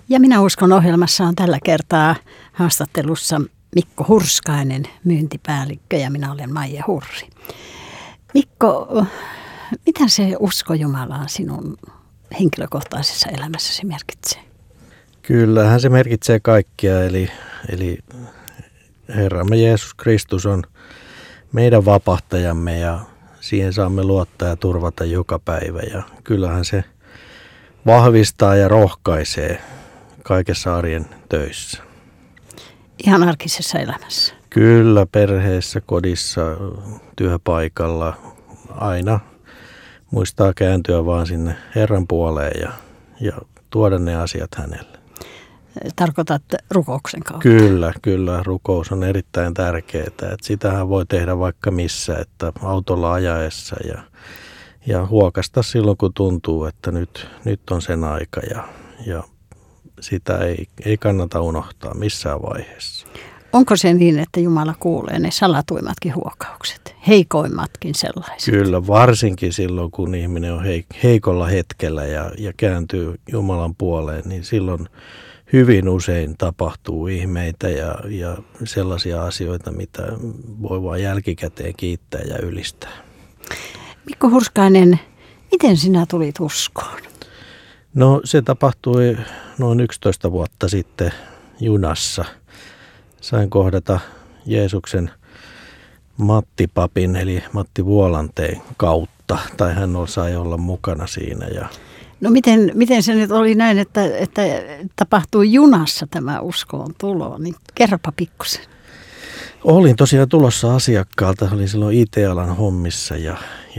Ja Minä uskon -ohjelmassa on tällä kertaa haastattelussa Mikko Hurskainen, myyntipäällikkö, ja minä olen Maija Hurri. Mikko, mitä se usko Jumalaan sinun henkilökohtaisessa elämässäsi merkitsee? Kyllähän se merkitsee kaikkia, eli Herramme Jeesus Kristus on meidän vapahtajamme ja siihen saamme luottaa ja turvata joka päivä. Ja kyllähän se vahvistaa ja rohkaisee kaikessa arjen töissä. Ihan arkisessa elämässä? Kyllä, perheessä, kodissa, työpaikalla aina muistaa kääntyä vaan sinne Herran puoleen ja tuoda ne asiat hänelle. Tarkoitat rukouksen kautta? Kyllä. Rukous on erittäin tärkeää. Että sitähän voi tehdä vaikka missä, että autolla ajaessa ja huokasta silloin, kun tuntuu, että nyt on sen aika ja sitä ei kannata unohtaa missään vaiheessa. Onko se niin, että Jumala kuulee ne salatuimmatkin huokaukset, heikoimmatkin sellaiset? Kyllä, varsinkin silloin, kun ihminen on heikolla hetkellä ja kääntyy Jumalan puoleen, niin silloin hyvin usein tapahtuu ihmeitä ja sellaisia asioita, mitä voi vain jälkikäteen kiittää ja ylistää. Mikko Hurskainen, miten sinä tulit uskoon? No se tapahtui noin 11 vuotta sitten junassa. Sain kohdata Jeesuksen Matti Papin eli Matti Vuolanteen kautta, tai hän sai olla mukana siinä. No miten se nyt oli näin, että tapahtui junassa tämä uskoon tulo, niin kerropa pikkusen. Olin tosiaan tulossa asiakkaalta, olin silloin IT-alan hommissa ja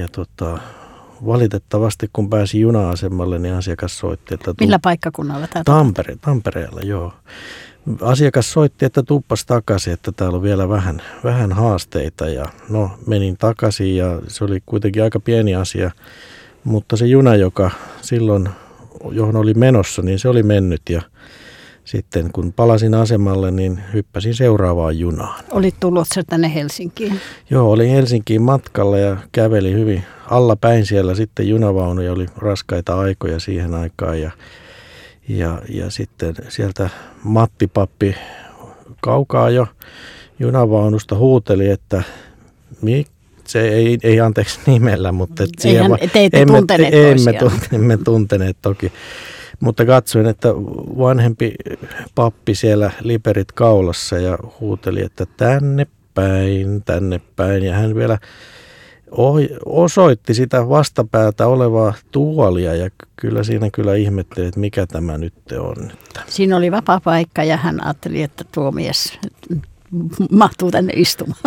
valitettavasti kun pääsin juna-asemalle, niin asiakas soitti, että... Millä paikkakunnalla tämä Tampereella, joo. Asiakas soitti, että tuppas takaisin, että täällä on vielä vähän haasteita ja no menin takaisin ja se oli kuitenkin aika pieni asia, mutta se juna, johon oli menossa, niin se oli mennyt ja sitten kun palasin asemalle, niin hyppäsin seuraavaan junaan. Olit tullut tänne Helsinkiin? Joo, olin Helsinkiin matkalla ja kävelin hyvin allapäin siellä sitten junavaunuja, oli raskaita aikoja siihen aikaan ja sitten sieltä Matti Pappi kaukaa jo junavaunusta huuteli, että se ei anteeksi nimellä, mutta emme tunteneet toki. Mutta katsoin, että vanhempi pappi siellä liperit kaulassa ja huuteli, että tänne päin. Ja hän vielä osoitti sitä vastapäätä olevaa tuolia ja kyllä ihmetteli, että mikä tämä nyt on. Siinä oli vapaa paikka ja hän ajatteli, että tuo mies mahtuu tänne istumaan.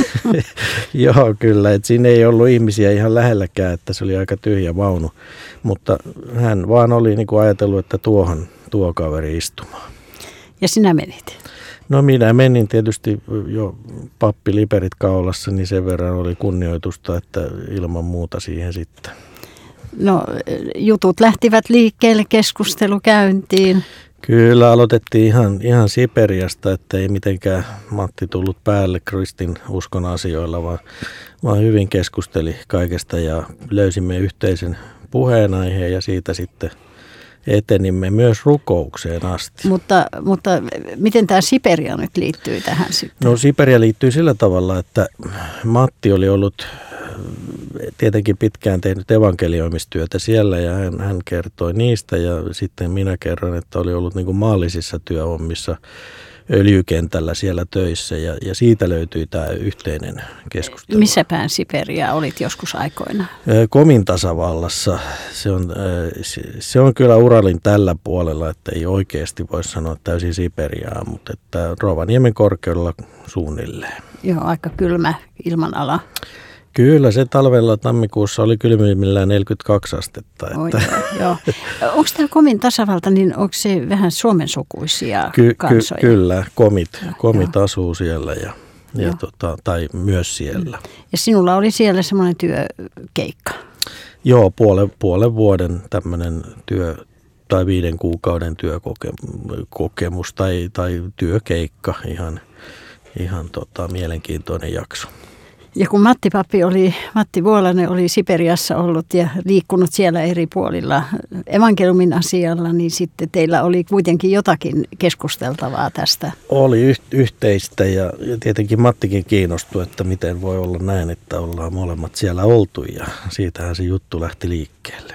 Joo, kyllä. Että siinä ei ollut ihmisiä ihan lähelläkään, että se oli aika tyhjä vaunu. Mutta hän vaan oli niin kuin ajatellut, että tuo kaveri istumaan. Ja sinä menit? No minä menin tietysti jo pappi liperit kaulassa, niin sen verran oli kunnioitusta, että ilman muuta siihen sitten. No jutut lähtivät liikkeelle, keskustelu käyntiin. Kyllä, aloitettiin ihan Siperiasta, että ei mitenkään Matti tullut päälle kristin uskon asioilla, vaan hyvin keskusteli kaikesta ja löysimme yhteisen puheenaiheen ja siitä sitten etenimme myös rukoukseen asti. Mutta miten tämä Siperia nyt liittyy tähän sitten? No Siperia liittyy sillä tavalla, että Matti oli ollut tietenkin pitkään tehnyt evankelioimistyötä siellä ja hän kertoi niistä ja sitten minä kerroin, että oli ollut niin kuin maallisissa työhommissa öljykentällä siellä töissä ja siitä löytyi tämä yhteinen keskustelu. Missä päin Siperia olit joskus aikoina? Komin tasavallassa. Se on kyllä Uralin tällä puolella, että ei oikeasti voi sanoa täysin Siperiaa, mutta että Rovaniemen korkeudella suunnilleen. Joo, aika kylmä ilmanala. Kyllä, se talvella tammikuussa oli kylmimmillään 42 astetta. Joo. Onko tämä Komin tasavalta, niin onko se vähän suomensukuisia kansoja? Kyllä, komit asuu siellä tai myös siellä. Ja sinulla oli siellä semmoinen työkeikka? Joo, puolen vuoden tämmöinen tai 5 kuukauden työkokemus tai työkeikka, ihan mielenkiintoinen jakso. Ja kun Matti Vuolanen oli Siperiassa ollut ja liikkunut siellä eri puolilla evankeliumin asialla, niin sitten teillä oli kuitenkin jotakin keskusteltavaa tästä. Oli yhteistä ja tietenkin Mattikin kiinnostui, että miten voi olla näin, että ollaan molemmat siellä oltu ja siitähän se juttu lähti liikkeelle.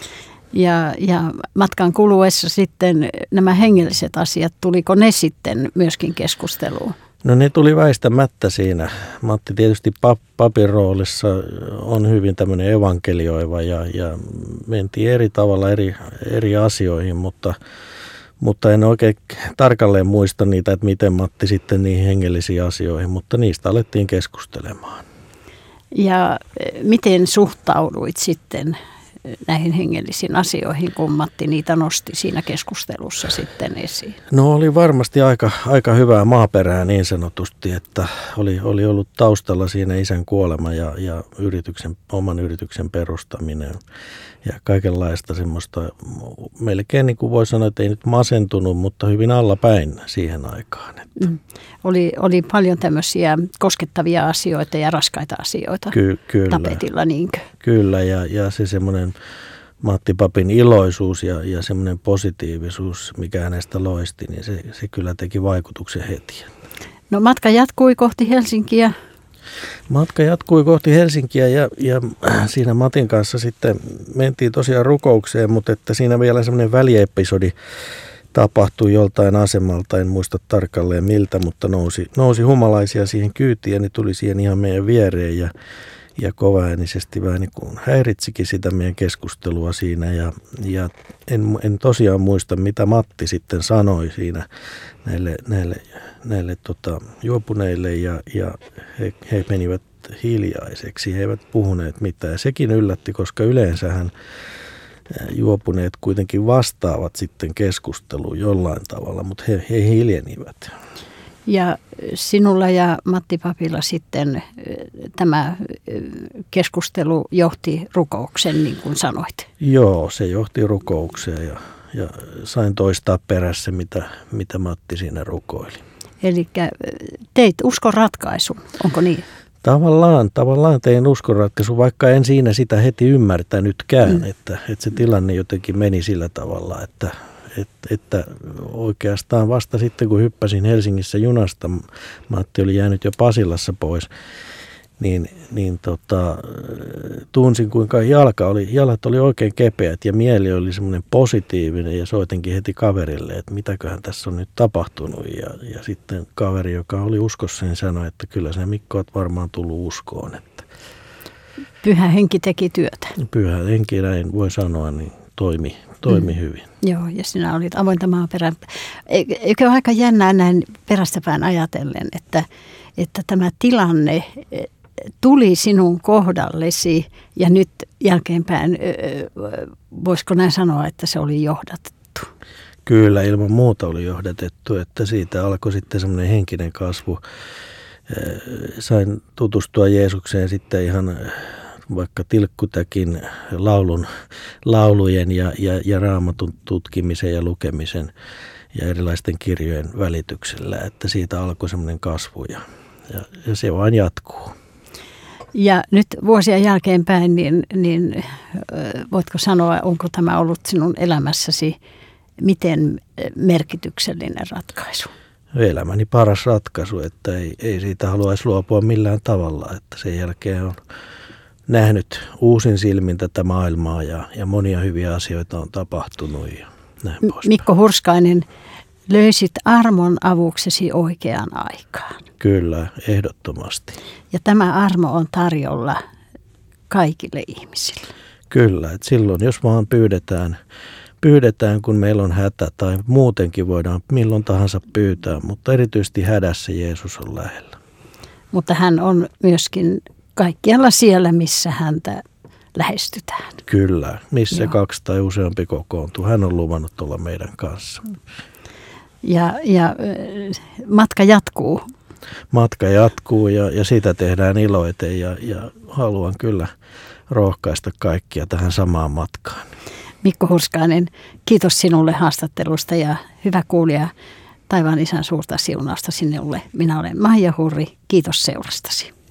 Ja matkan kuluessa sitten nämä hengelliset asiat, tuliko ne sitten myöskin keskusteluun? No ne tuli väistämättä siinä. Matti tietysti papin roolissa on hyvin tämmöinen evankelioiva ja mentiin eri tavalla eri asioihin, mutta en oikein tarkalleen muista niitä, että miten Matti sitten niihin hengellisiin asioihin, mutta niistä alettiin keskustelemaan. Ja miten suhtauduit sitten näihin hengellisiin asioihin, kun Matti niitä nosti siinä keskustelussa sitten esiin? No oli varmasti aika hyvää maaperää niin sanotusti, että oli ollut taustalla siinä isän kuolema ja oman yrityksen perustaminen ja kaikenlaista semmoista, melkein niin kuin voi sanoa, että ei nyt masentunut, mutta hyvin allapäin siihen aikaan. Että. Oli paljon tämmöisiä koskettavia asioita ja raskaita asioita Kyllä. tapetilla, niinkö? Kyllä, ja se semmoinen Matti papin iloisuus ja semmoinen positiivisuus, mikä hänestä loisti, niin se kyllä teki vaikutuksen heti. No matka jatkui kohti Helsinkiä. Matka jatkui kohti Helsinkiä ja siinä Matin kanssa sitten mentiin tosiaan rukoukseen, mutta että siinä vielä semmoinen väliepisodi tapahtui joltain asemalta, en muista tarkalleen miltä, mutta nousi humalaisia siihen kyytiin ja ne tuli siihen ihan meidän viereen ja kovaäänisesti vähän niin kuin häiritsikin sitä meidän keskustelua siinä ja en tosiaan muista, mitä Matti sitten sanoi siinä näille juopuneille ja he menivät hiljaiseksi, he eivät puhuneet mitään. Ja sekin yllätti, koska yleensähän juopuneet kuitenkin vastaavat sitten keskusteluun jollain tavalla, mutta he hiljenivät. Ja sinulla ja Matti papilla sitten tämä keskustelu johti rukoukseen, niin kuin sanoit. Joo, se johti rukoukseen ja sain toistaa perässä, mitä Matti siinä rukoili. Eli teit uskon ratkaisu, onko niin? Tavallaan tein uskonratkaisu, vaikka en siinä sitä heti ymmärtänytkään, että se tilanne jotenkin meni sillä tavalla, että oikeastaan vasta sitten kun hyppäsin Helsingissä junasta, Matti oli jäänyt jo Pasilassa pois, niin tunsin kuinka jalat oli oikein kepeät ja mieli oli semmoinen positiivinen ja soitinkin heti kaverille, että mitäköhän tässä on nyt tapahtunut ja sitten kaveri, joka oli uskossa, niin sanoi, että kyllä se Mikko olet varmaan tullut uskoon. Että Pyhä henki teki työtä. Pyhä henki, näin voi sanoa, niin toimi hyvin. Joo, ja sinä olit avointa maaperää. Eikö ole aika jännää näin perästäpäin ajatellen, että tämä tilanne tuli sinun kohdallesi ja nyt jälkeenpäin, voisiko näin sanoa, että se oli johdatettu? Kyllä, ilman muuta oli johdatettu, että siitä alkoi sitten semmoinen henkinen kasvu. Sain tutustua Jeesukseen sitten ihan vaikka tilkkutäkin laulujen ja Raamatun tutkimisen ja lukemisen ja erilaisten kirjojen välityksellä, että siitä alkoi semmoinen kasvu ja se vain jatkuu. Ja nyt vuosien jälkeenpäin, niin voitko sanoa, onko tämä ollut sinun elämässäsi miten merkityksellinen ratkaisu? Elämäni paras ratkaisu, että ei siitä haluaisi luopua millään tavalla, että sen jälkeen on nähnyt uusin silmin tätä maailmaa ja monia hyviä asioita on tapahtunut ja näin poispäin. Mikko Hurskainen, löysit armon avuksesi oikeaan aikaan. Kyllä, ehdottomasti. Ja tämä armo on tarjolla kaikille ihmisille. Kyllä, että silloin jos vaan pyydetään, kun meillä on hätä tai muutenkin voidaan milloin tahansa pyytää, mutta erityisesti hädässä Jeesus on lähellä. Mutta hän on myöskin kaikkialla siellä, missä häntä lähestytään. Kyllä, missä kaksi tai useampi kokoontuu. Hän on luvannut olla meidän kanssa. Ja matka jatkuu. Matka jatkuu ja sitä tehdään iloiten ja haluan kyllä rohkaista kaikkia tähän samaan matkaan. Mikko Hurskainen, kiitos sinulle haastattelusta ja hyvä kuulija, taivaan isän suurta siunausta sinulle. Minä olen Maija Hurri, kiitos seurastasi.